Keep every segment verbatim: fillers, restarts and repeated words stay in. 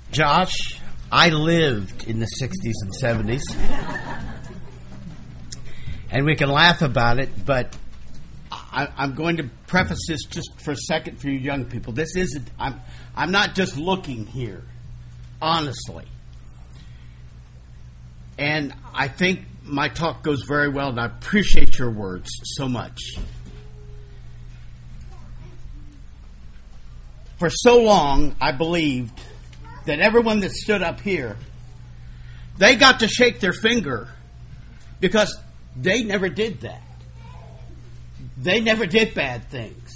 Josh, I lived in the sixties and seventies. And we can laugh about it, but I, I'm going to preface this just for a second for you young people. This isn't, I'm, I'm not just looking here, honestly. And I think my talk goes very well, and I appreciate your words so much. For so long, I believed that everyone that stood up here, they got to shake their finger because they never did that. They never did bad things.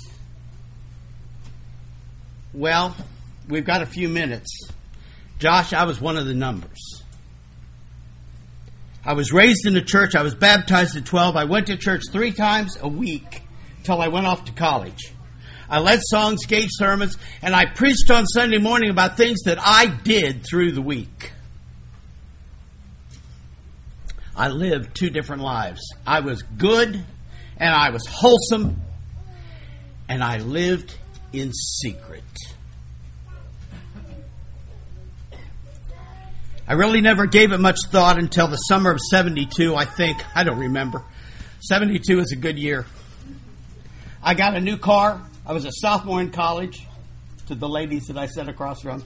Well, we've got a few minutes. Josh, I was one of the numbers. I was raised in the church. I was baptized at twelve. I went to church three times a week till I went off to college. I led songs, gave sermons, and I preached on Sunday morning about things that I did through the week. I lived two different lives. I was good and I was wholesome, and I lived in secret. I really never gave it much thought until the summer of seventy-two, I think. I don't remember. seventy-two is a good year. I got a new car. I was a sophomore in college, to the ladies that I sat across from.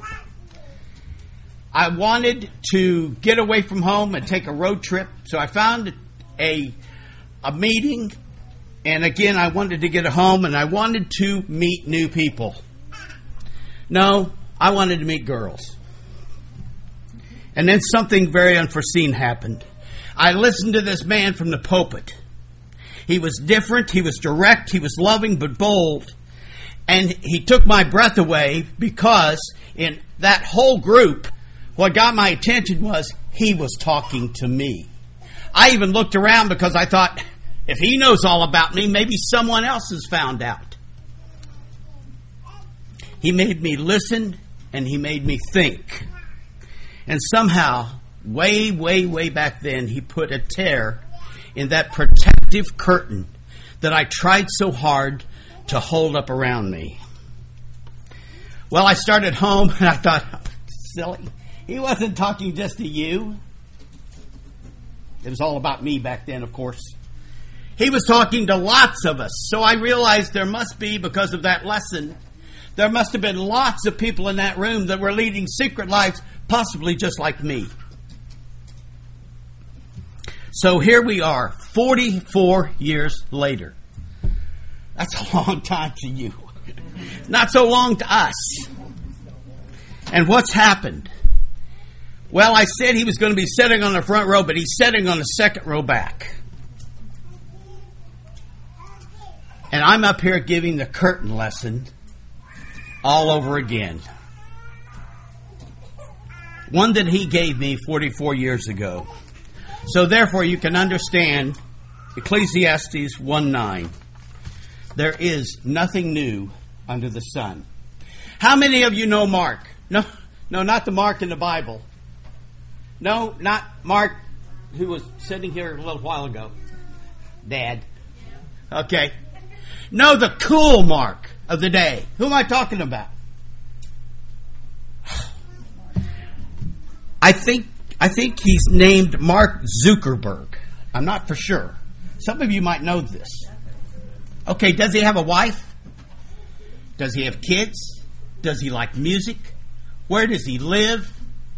I wanted to get away from home and take a road trip, so I found a, a meeting, and again, I wanted to get home, and I wanted to meet new people. No, I wanted to meet girls. And then something very unforeseen happened. I listened to this man from the pulpit. He was different, he was direct, he was loving but bold. And he took my breath away because in that whole group, what got my attention was he was talking to me. I even looked around because I thought, if he knows all about me, maybe someone else has found out. He made me listen and he made me think. And somehow, way, way, way back then, he put a tear in that protective curtain that I tried so hard to hold up around me. Well, I started home and I thought, silly, he wasn't talking just to you. It was all about me back then, of course. He was talking to lots of us. So I realized there must be, because of that lesson, there must have been lots of people in that room that were leading secret lives, possibly just like me. So here we are, forty-four years later. That's a long time to you. Not so long to us. And what's happened? Well, I said he was going to be sitting on the front row, but he's sitting on the second row back. And I'm up here giving the curtain lesson all over again. One that he gave me forty-four years ago. So therefore you can understand Ecclesiastes one nine. There is nothing new under the sun. How many of you know Mark? No, no, not the Mark in the Bible. No, not Mark who was sitting here a little while ago. Dad. Okay. No, the cool Mark of the day. Who am I talking about? I think I think he's named Mark Zuckerberg. I'm not for sure. Some of you might know this. Okay, does he have a wife? Does he have kids? Does he like music? Where does he live?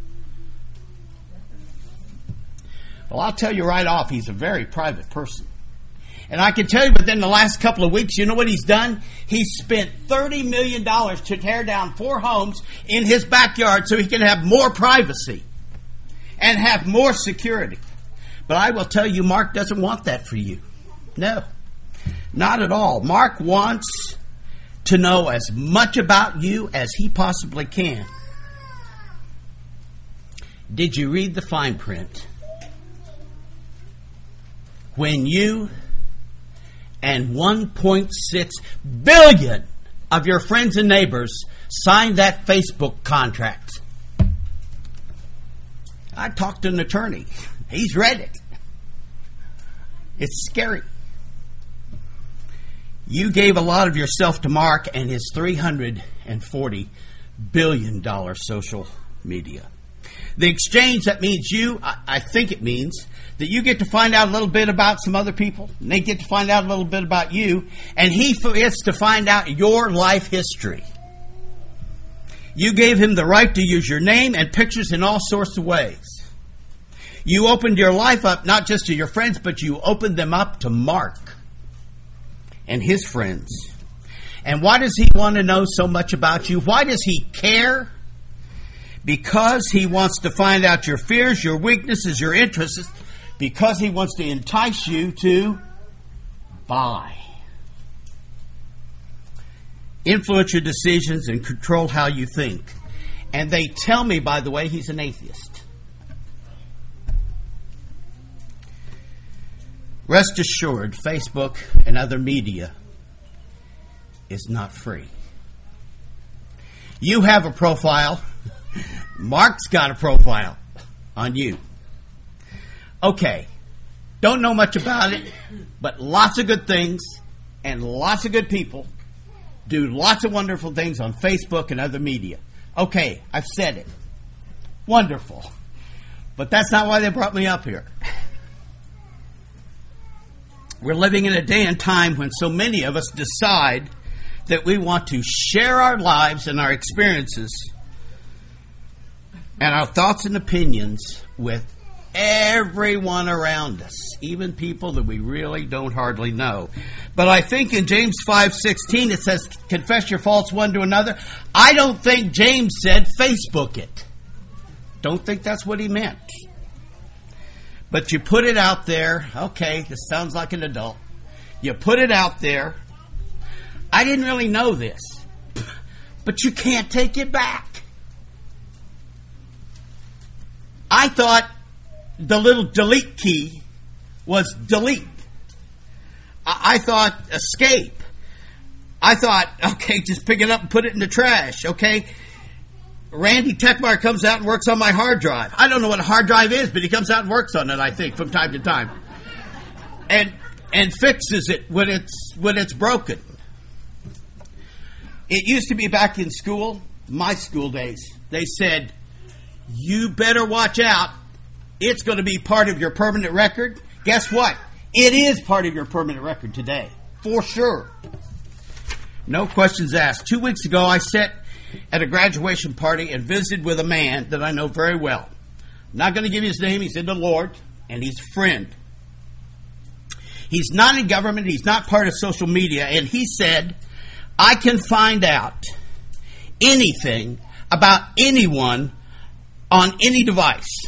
Well, I'll tell you right off, he's a very private person. And I can tell you within the last couple of weeks, you know what he's done? He's spent thirty million dollars to tear down four homes in his backyard so he can have more privacy and have more security. But I will tell you, Mark doesn't want that for you. No, not at all. Mark wants to know as much about you as he possibly can. Did you read the fine print? When you and one point six billion of your friends and neighbors signed that Facebook contract. I talked to an attorney. He's read it. It's scary. You gave a lot of yourself to Mark and his three hundred forty billion dollars social media. The exchange, that means you, I, I think it means, that you get to find out a little bit about some other people, and they get to find out a little bit about you, and he gets to find out your life history. You gave him the right to use your name and pictures in all sorts of ways. You opened your life up not just to your friends, but you opened them up to Mark and his friends. And why does he want to know so much about you? Why does he care? Because he wants to find out your fears, your weaknesses, your interests, because he wants to entice you to buy. Influence your decisions and control how you think. And they tell me, by the way, he's an atheist. Rest assured, Facebook and other media is not free. You have a profile. Mark's got a profile on you. Okay, don't know much about it, but lots of good things and lots of good people do lots of wonderful things on Facebook and other media. Okay, I've said it. Wonderful. But that's not why they brought me up here. We're living in a day and time when so many of us decide that we want to share our lives and our experiences and our thoughts and opinions with everyone around us, even people that we really don't hardly know. But I think in James five sixteen it says, confess your faults one to another. I don't think James said Facebook it. Don't think that's what he meant. But you put it out there. Okay, this sounds like an adult. You put it out there. I didn't really know this, but you can't take it back. I thought the little delete key was delete. I, I thought escape. I thought, okay, just pick it up and put it in the trash, okay? Randy Techmeyer comes out and works on my hard drive. I don't know what a hard drive is, but he comes out and works on it, I think, from time to time. And and fixes it when it's when it's broken. It used to be back in school, my school days, they said, you better watch out. It's going to be part of your permanent record. Guess what? It is part of your permanent record today, for sure. No questions asked. Two weeks ago, I sat at a graduation party and visited with a man that I know very well. I'm not going to give you his name. He's in the Lord, and he's a friend. He's not in government. He's not part of social media. And he said, I can find out anything about anyone on any device.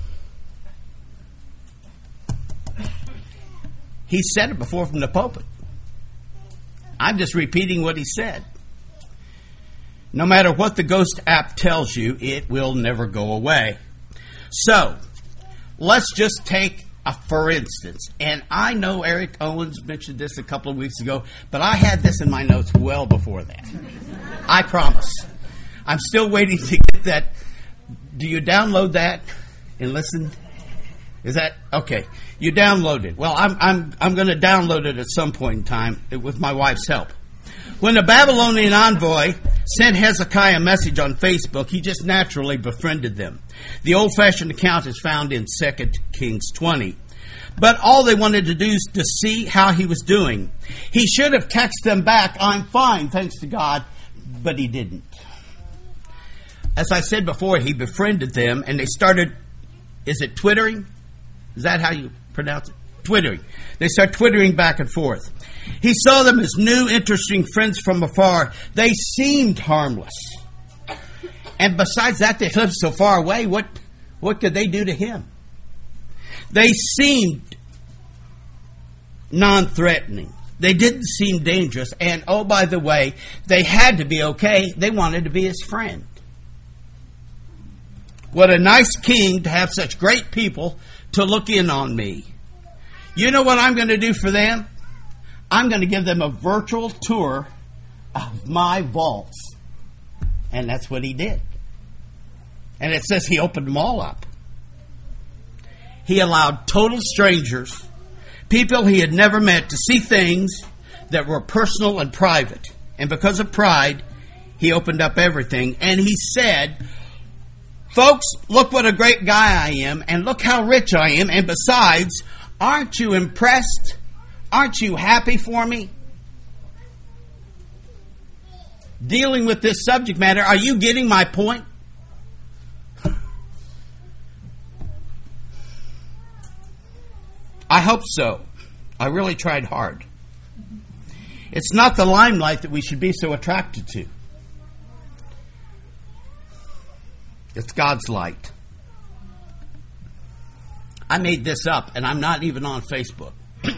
He said it before from the pulpit. I'm just repeating what he said. No matter what the Ghost app tells you, it will never go away. So, let's just take a for instance. And I know Eric Owens mentioned this a couple of weeks ago, but I had this in my notes well before that. I promise. I'm still waiting to get that. Do you download that and listen? Is that okay? You download it. Well, I'm I'm I'm going to download it at some point in time with my wife's help. When the Babylonian envoy sent Hezekiah a message on Facebook, he just naturally befriended them. The old-fashioned account is found in Second Kings twenty. But all they wanted to do is to see how he was doing. He should have texted them back, I'm fine, thanks to God, but he didn't. As I said before, he befriended them, and they started, is it twittering? Is that how you pronounce it? Twittering. They start twittering back and forth. He saw them as new, interesting friends from afar. They seemed harmless. And besides that, they lived so far away, what, what could they do to him? They seemed non-threatening. They didn't seem dangerous. And, oh, by the way, they had to be okay. They wanted to be his friend. What a nice king to have such great people to look in on me. You know what I'm going to do for them? I'm going to give them a virtual tour of my vaults. And that's what he did. And it says he opened them all up. He allowed total strangers, people he had never met, to see things that were personal and private. And because of pride, he opened up everything. And he said, Folks, look what a great guy I am, and look how rich I am, and besides, aren't you impressed? Aren't you happy for me? Dealing with this subject matter, are you getting my point? I hope so. I really tried hard. It's not the limelight that we should be so attracted to. It's God's light. I made this up, and I'm not even on Facebook.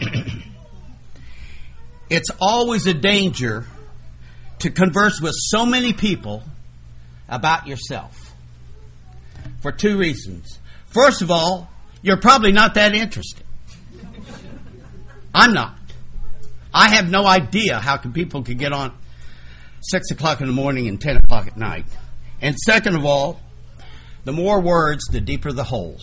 It's always a danger to converse with so many people about yourself. For two reasons. First of all, you're probably not that interested. I'm not. I have no idea how can people can get on six o'clock in the morning and ten o'clock at night. And second of all, the more words, the deeper the hole.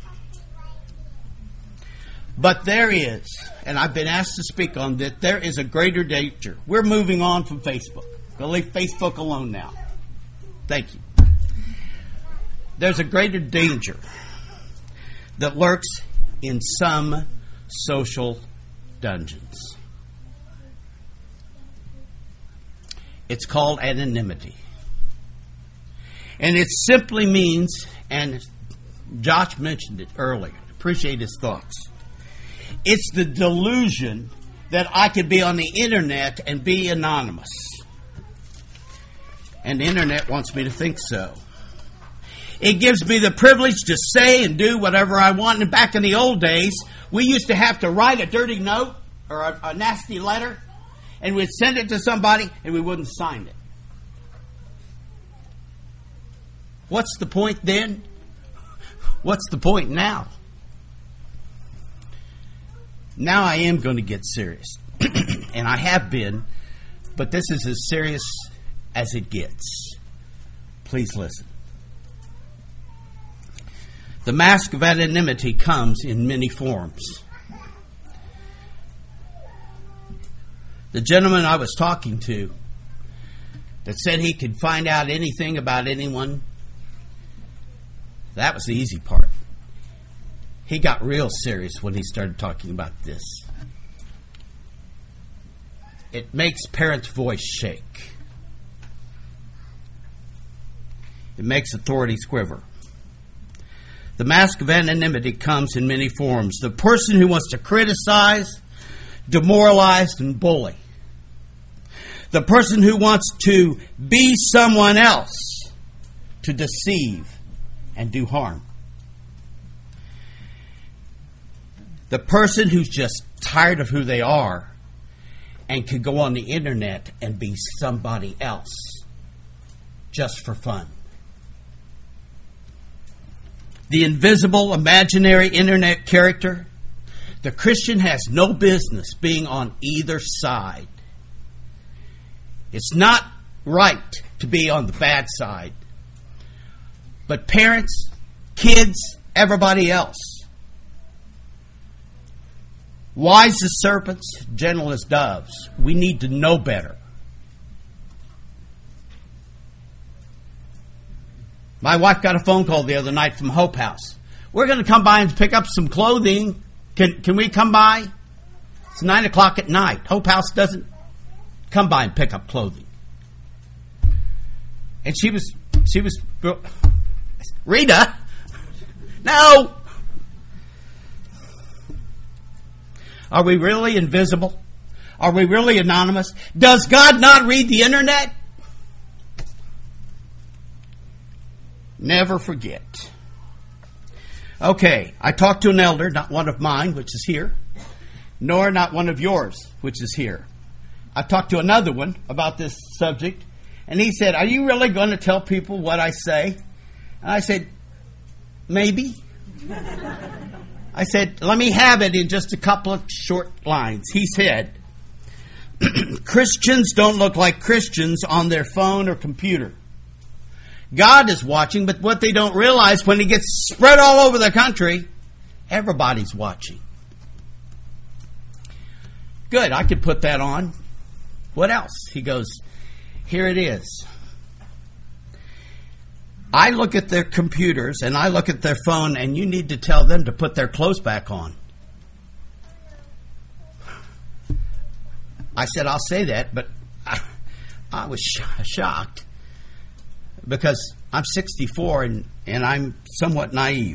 But there is, and I've been asked to speak on this, there is a greater danger. We're moving on from Facebook. We'll leave Facebook alone now. Thank you. There's a greater danger that lurks in some social dungeons. It's called anonymity. And it simply means, and Josh mentioned it earlier, appreciate his thoughts. It's the delusion that I could be on the internet and be anonymous. And the internet wants me to think so. It gives me the privilege to say and do whatever I want. And back in the old days, we used to have to write a dirty note or a, a nasty letter, and we'd send it to somebody and we wouldn't sign it. What's the point then? What's the point now? Now I am going to get serious. And I have been, but this is as serious as it gets. Please listen. The mask of anonymity comes in many forms. The gentleman I was talking to that said he could find out anything about anyone, that was the easy part. He got real serious when he started talking about this. It makes parents' voice shake. It makes authorities quiver. The mask of anonymity comes in many forms. The person who wants to criticize, demoralize, and bully. The person who wants to be someone else, to deceive and do harm. The person who's just tired of who they are and could go on the internet and be somebody else just for fun. The invisible, imaginary internet character. The Christian has no business being on either side. It's not right to be on the bad side. But parents, kids, everybody else. Wise as serpents, gentle as doves. We need to know better. My wife got a phone call the other night from Hope House. We're going to come by and pick up some clothing. Can can we come by? It's nine o'clock at night. Hope House doesn't come by and pick up clothing. And she was, she was, Rita, no. Are we really invisible? Are we really anonymous? Does God not read the internet? Never forget. Okay, I talked to an elder, not one of mine, which is here, nor not one of yours, which is here. I talked to another one about this subject, and he said, are you really going to tell people what I say? And I said, maybe. I said, let me have it in just a couple of short lines. He said, Christians don't look like Christians on their phone or computer. God is watching, but what they don't realize, when it gets spread all over the country, everybody's watching. Good, I could put that on. What else? He goes, here it is. I look at their computers and I look at their phone, and you need to tell them to put their clothes back on. I said, I'll say that, but I, I was sh- shocked because I'm sixty-four and, and I'm somewhat naive.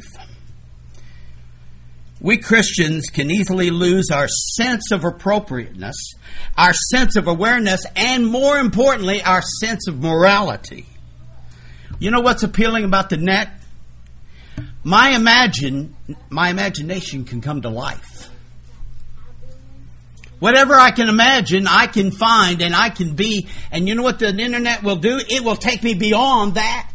We Christians can easily lose our sense of appropriateness, our sense of awareness, and more importantly, our sense of morality. You know what's appealing about the net? My imagine, my imagination can come to life. Whatever I can imagine, I can find and I can be. And you know what the internet will do? It will take me beyond that.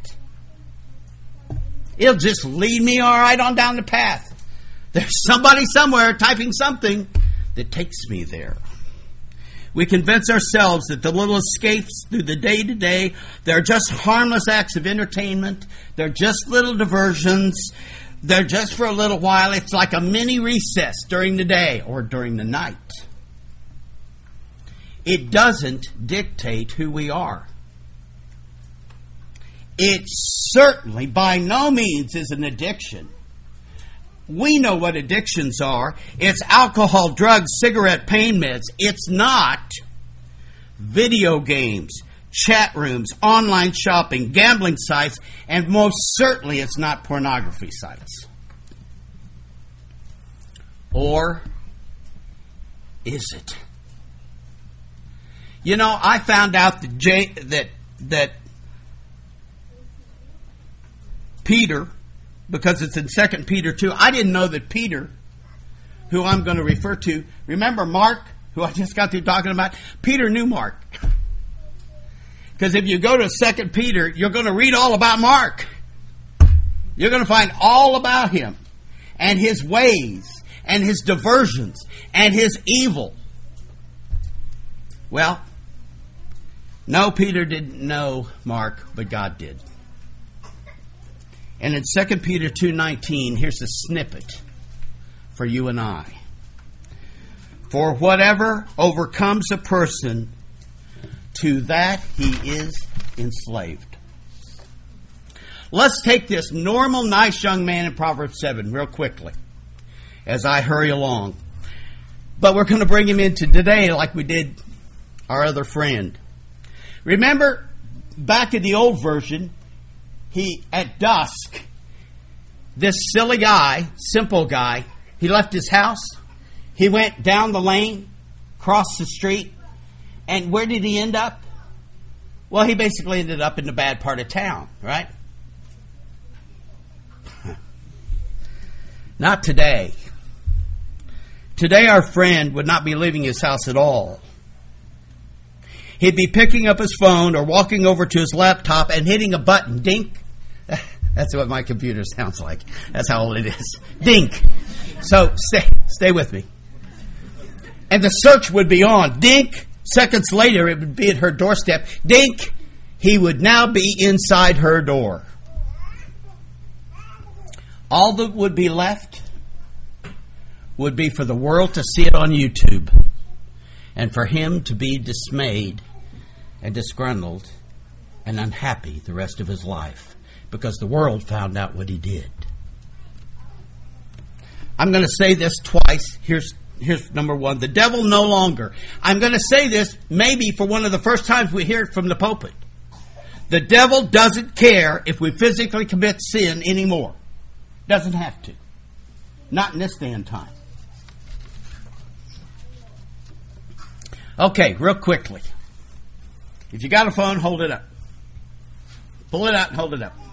It'll just lead me all right on down the path. There's somebody somewhere typing something that takes me there. We convince ourselves that the little escapes through the day-to-day, they're just harmless acts of entertainment. They're just little diversions. They're just for a little while. It's like a mini recess during the day or during the night. It doesn't dictate who we are. It certainly by no means is an addiction. We know what addictions are. It's alcohol, drugs, cigarette, pain meds. It's not video games, chat rooms, online shopping, gambling sites, and most certainly it's not pornography sites. Or is it? You know, I found out that J, that that Peter, because it's in Second Peter two, I didn't know that Peter, who I'm going to refer to, remember Mark, who I just got through talking about? Peter knew Mark. Because if you go to Second Peter, you're going to read all about Mark. You're going to find all about him and his ways and his diversions and his evil. Well, no, Peter didn't know Mark, but God did. And in Second Peter two nineteen, here's a snippet for you and I. For whatever overcomes a person, to that he is enslaved. Let's take this normal, nice young man in Proverbs seven real quickly as I hurry along. But we're going to bring him into today like we did our other friend. Remember, back in the old version, he, at dusk, this silly guy, simple guy, he left his house, he went down the lane, crossed the street, and where did he end up? Well, he basically ended up in the bad part of town, right? Not today. Today our friend would not be leaving his house at all. He'd be picking up his phone or walking over to his laptop and hitting a button. Dink. That's what my computer sounds like. That's how old it is. Dink. So stay, stay with me. And the search would be on. Dink. Seconds later, it would be at her doorstep. Dink. He would now be inside her door. All that would be left would be for the world to see it on YouTube and for him to be dismayed and disgruntled and unhappy the rest of his life because the world found out what he did. I'm going to say this twice. Here's here's number one. The devil no longer. I'm going to say this maybe for one of the first times we hear it from the pulpit. The devil doesn't care if we physically commit sin anymore. Doesn't have to. Not in this day and time. Okay, real quickly. If you got a phone, hold it up. Pull it out and hold it up.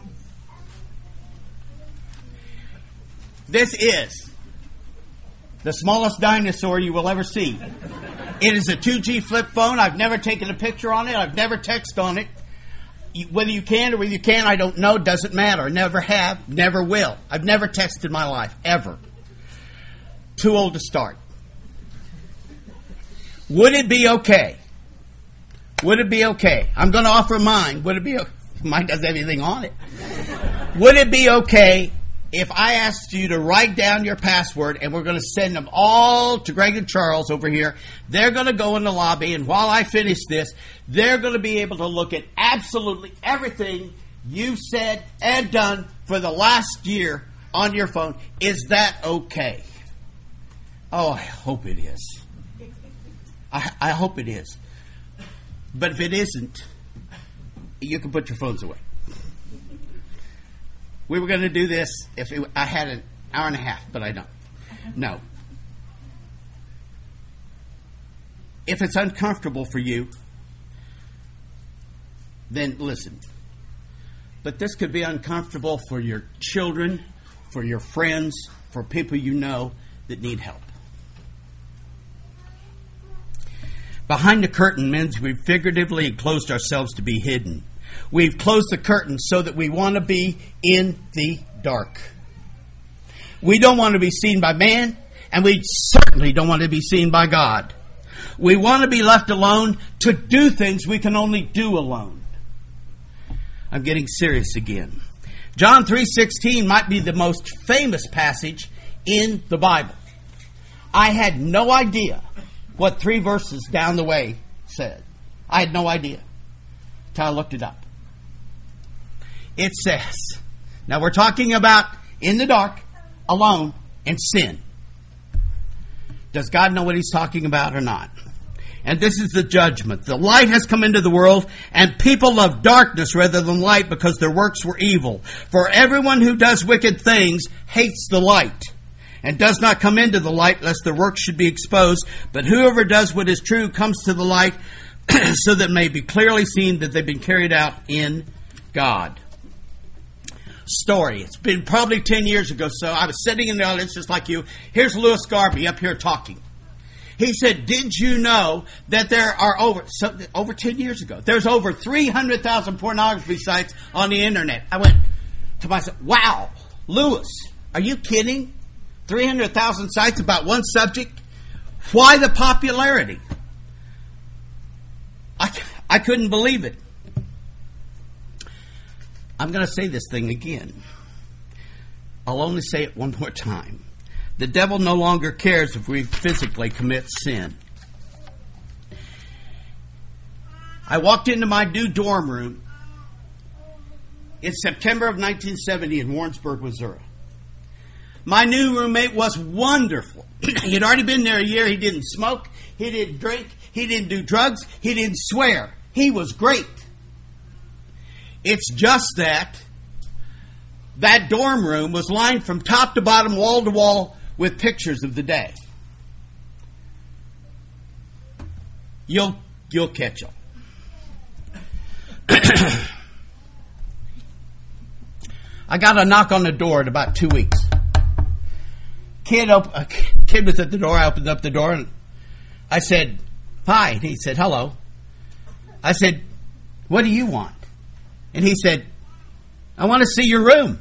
This is the smallest dinosaur you will ever see. It is a two G flip phone. I've never taken a picture on it. I've never texted on it. Whether you can or whether you can, I don't know. Doesn't matter. Never have. Never will. I've never texted in my life. Ever. Too old to start. Would it be okay? Would it be okay? I'm going to offer mine. Would it be okay? Mine doesn't have anything on it. Would it be okay if I asked you to write down your password and we're going to send them all to Greg and Charles over here? They're going to go in the lobby, and while I finish this, they're going to be able to look at absolutely everything you've said and done for the last year on your phone. Is that okay? Oh, I hope it is. I, I hope it is. But if it isn't, you can put your phones away. We were going to do this if it, I had an hour and a half, but I don't. No. If it's uncomfortable for you, then listen. But this could be uncomfortable for your children, for your friends, for people you know that need help. Behind the curtain means we've figuratively enclosed ourselves to be hidden. We've closed the curtain so that we want to be in the dark. We don't want to be seen by man, and we certainly don't want to be seen by God. We want to be left alone to do things we can only do alone. I'm getting serious again. John three sixteen might be the most famous passage in the Bible. I had no idea what three verses down the way said. I had no idea until I looked it up. It says, now we're talking about in the dark, alone, and sin. Does God know what he's talking about or not? And this is the judgment. The light has come into the world, and people love darkness rather than light because their works were evil. For everyone who does wicked things hates the light, and does not come into the light lest their works should be exposed. But whoever does what is true comes to the light so that it may be clearly seen that they've been carried out in God. Story. It's been probably ten years ago, so I was sitting in the audience just like you. Here's Lewis Garvey up here talking. He said, did you know that there are over, so, over ten years ago, there's over three hundred thousand pornography sites on the internet. I went to myself, wow, Lewis, are you kidding? three hundred thousand sites about one subject? Why the popularity? I, I couldn't believe it. I'm going to say this thing again. I'll only say it one more time. The devil no longer cares if we physically commit sin. I walked into my new dorm room in September of nineteen seventy in Warrensburg, Missouri. My new roommate was wonderful. He had already been there a year. He didn't smoke. He didn't drink. He didn't do drugs. He didn't swear. He was great. It's just that that dorm room was lined from top to bottom, wall to wall, with pictures of the day. You'll you'll catch them. I got a knock on the door in about two weeks. Kid, op- a kid was at the door. I opened up the door and I said, "Hi." And he said, "Hello." I said, "What do you want?" And he said, "I want to see your room."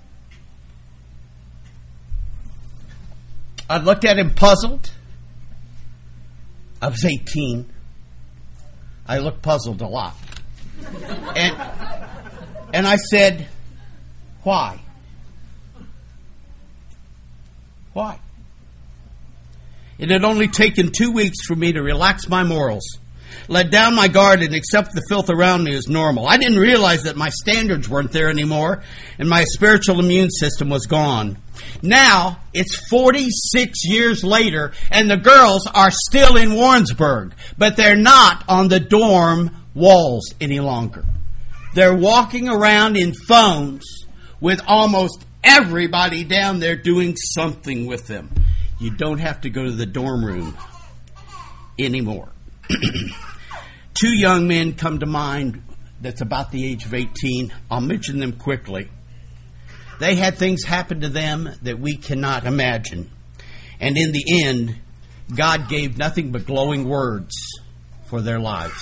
I looked at him puzzled. I was eighteen. I looked puzzled a lot. And, and I said, "Why? Why?" It had only taken two weeks for me to relax my morals, let down my guard, and accept the filth around me as normal. I didn't realize that my standards weren't there anymore, and my spiritual immune system was gone. Now, it's forty-six years later, and the girls are still in Warrensburg, but they're not on the dorm walls any longer. They're walking around in phones with almost everybody down there doing something with them. You don't have to go to the dorm room anymore. Two young men come to mind that's about the age of eighteen. I'll mention them quickly. They had things happen to them that we cannot imagine. And in the end, God gave nothing but glowing words for their lives.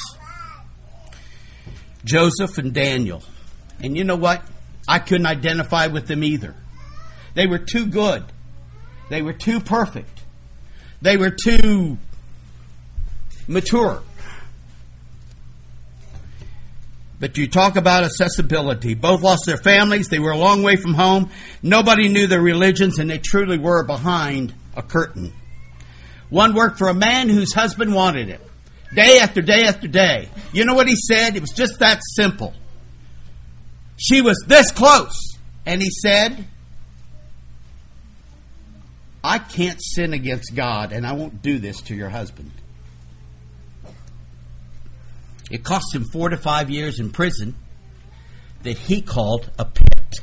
Joseph and Daniel. And you know what? I couldn't identify with them either. They were too good. They were too perfect. They were too mature. But you talk about accessibility. Both lost their families. They were a long way from home. Nobody knew their religions, and they truly were behind a curtain. One worked for a man whose husband wanted him. Day after day after day. You know what he said? It was just that simple. She was this close. And he said, I can't sin against God, and I won't do this to your husband. It cost him four to five years in prison that he called a pit.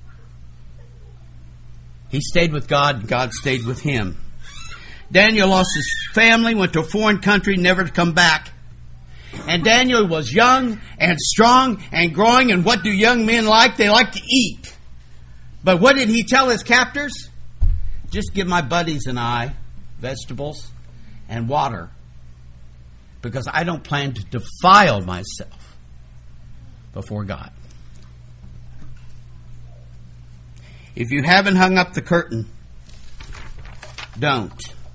He stayed with God, and God stayed with him. Daniel lost his family, went to a foreign country, never to come back. And Daniel was young and strong and growing, and what do young men like? They like to eat. But what did he tell his captors? Just give my buddies and I vegetables and water, because I don't plan to defile myself before God. If you haven't hung up the curtain, don't.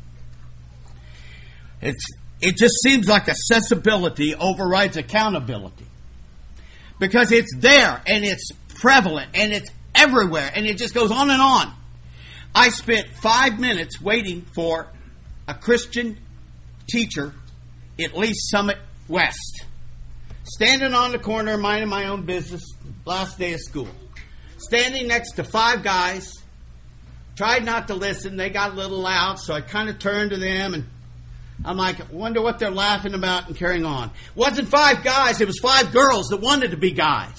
It's, it just seems like accessibility overrides accountability. Because it's there, and it's prevalent, and it's everywhere, and it just goes on and on. I spent five minutes waiting for a Christian teacher at Lee's Summit West. Standing on the corner, minding my own business, last day of school. Standing next to five guys. Tried not to listen. They got a little loud, so I kind of turned to them, and I'm like, wonder what they're laughing about, and carrying on. It wasn't five guys, it was five girls that wanted to be guys.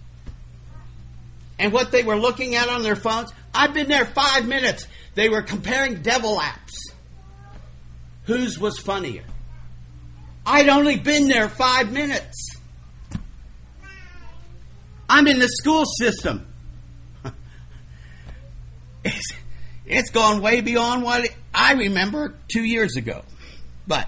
And what they were looking at on their phones, I've been there five minutes. They were comparing devil apps. Whose was funnier? I'd only been there five minutes. I'm in the school system. It's, it's gone way beyond what I remember two years ago. But,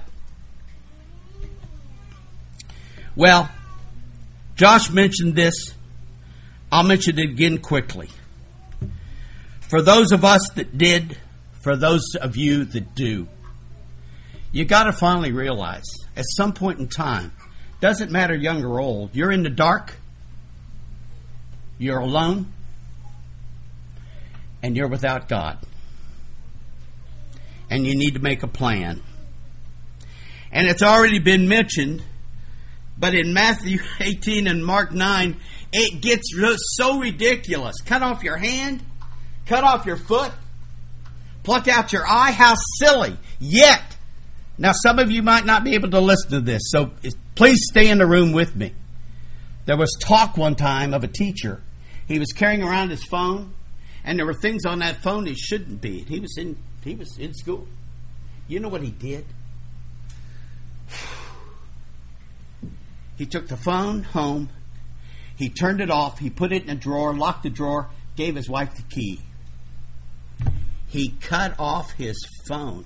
well, Josh mentioned this. I'll mention it again quickly. For those of us that did, for those of you that do, you got to finally realize, at some point in time, doesn't matter young or old, you're in the dark, you're alone, and you're without God. And you need to make a plan. And it's already been mentioned, but in Matthew eighteen and Mark nine, it gets so ridiculous. Cut off your hand, cut off your foot, pluck out your eye. How silly. Yet, now some of you might not be able to listen to this, so please stay in the room with me. There was talk one time of a teacher. He was carrying around his phone, and there were things on that phone he shouldn't be. He was in, he was in school. You know what he did? He took the phone home, he turned it off, he put it in a drawer, locked the drawer, gave his wife the key. He cut off his phone.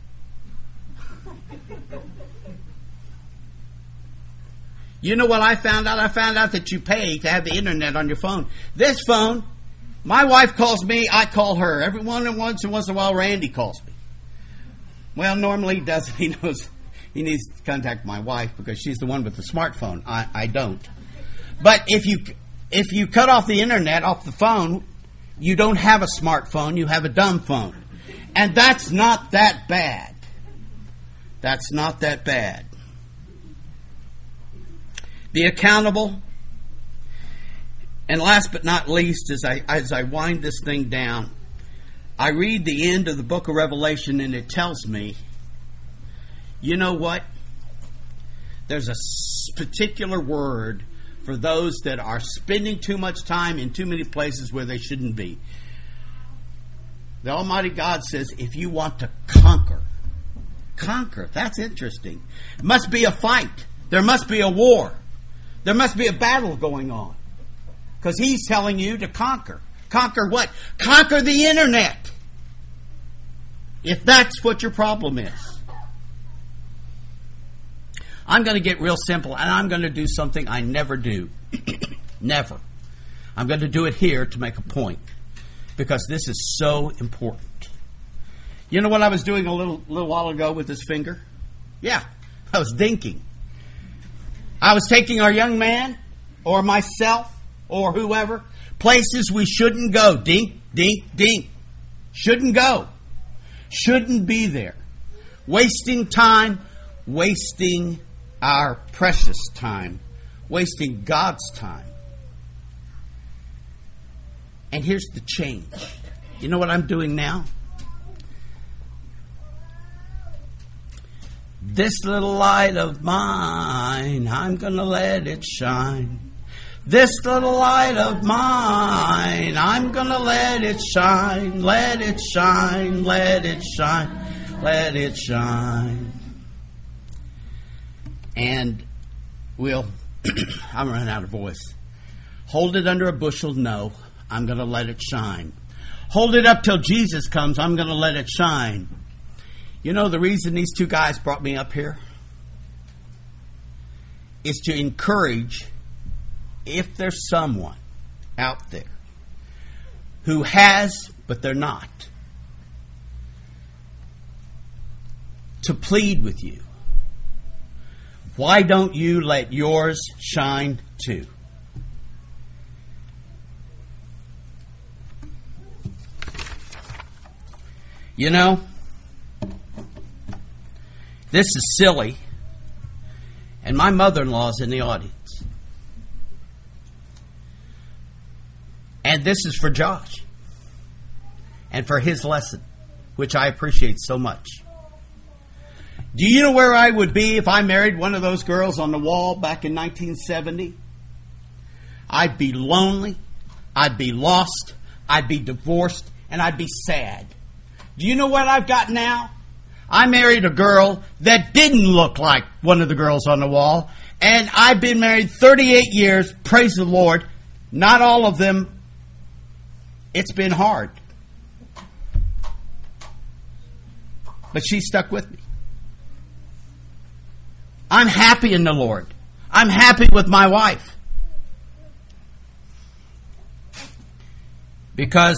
You know what I found out? I found out that you pay to have the internet on your phone. This phone, my wife calls me, I call her. Every one and once and once in a while, Randy calls me. Well, normally he doesn't. He knows he needs to contact my wife because she's the one with the smartphone. I, I don't. But if you if you cut off the internet off the phone, you don't have a smartphone, you have a dumb phone. And that's not that bad. That's not that bad. Be accountable. And last but not least, as I as I wind this thing down, I read the end of the book of Revelation, and it tells me, you know what? There's a particular word for those that are spending too much time in too many places where they shouldn't be. The Almighty God says, if you want to conquer, conquer. That's interesting. It must be a fight. There must be a war. There must be a battle going on. Because He's telling you to conquer. Conquer what? Conquer the internet. If that's what your problem is. I'm going to get real simple, and I'm going to do something I never do. Never. I'm going to do it here to make a point. Because this is so important. You know what I was doing a little, little while ago with this finger? Yeah, I was dinking. I was taking our young man, or myself, or whoever, places we shouldn't go. Dink, dink, dink. Shouldn't go. Shouldn't be there. Wasting time, wasting our precious time, wasting God's time. And here's the change. You know what I'm doing now? This little light of mine, I'm going to let it shine. This little light of mine, I'm going to let it shine, let it shine, let it shine, let it shine. And we'll, I'm running out of voice. Hold it under a bushel, no, I'm going to let it shine. Hold it up till Jesus comes, I'm going to let it shine. You know the reason these two guys brought me up here? Is to encourage, if there's someone out there who has, but they're not, to plead with you. Why don't you let yours shine too? You know, this is silly, and my mother-in-law's in the audience. And this is for Josh, and for his lesson, which I appreciate so much. Do you know where I would be if I married one of those girls on the wall back in nineteen seventy? I'd be lonely, I'd be lost, I'd be divorced, and I'd be sad. Do you know what I've got now? I married a girl that didn't look like one of the girls on the wall. And I've been married thirty-eight years, praise the Lord. Not all of them. It's been hard. But she stuck with me. I'm happy in the Lord. I'm happy with my wife. Because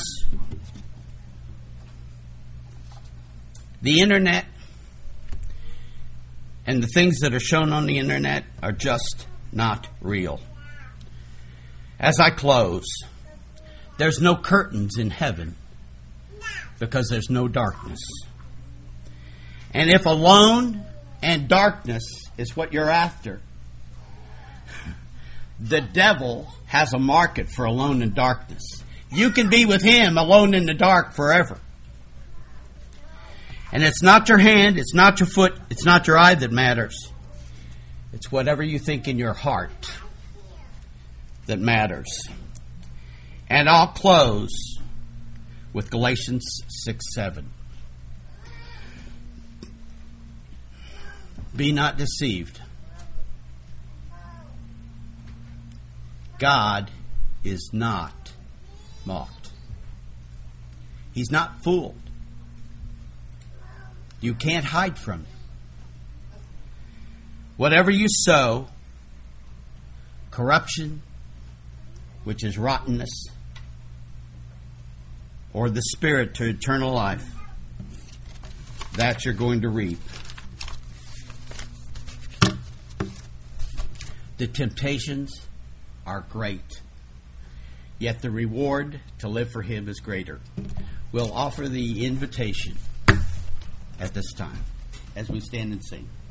the internet and the things that are shown on the internet are just not real. As I close, there's no curtains in heaven because there's no darkness. And if alone and darkness is what you're after, the devil has a market for alone and darkness. You can be with him alone in the dark forever. And it's not your hand, it's not your foot, it's not your eye that matters. It's whatever you think in your heart that matters. And I'll close with Galatians six seven. Be not deceived. God is not mocked. He's not fooled. You can't hide from it. Whatever you sow, corruption, which is rottenness, or the spirit to eternal life, that you're going to reap. The temptations are great, yet the reward to live for Him is greater. We'll offer the invitation at this time as we stand and sing.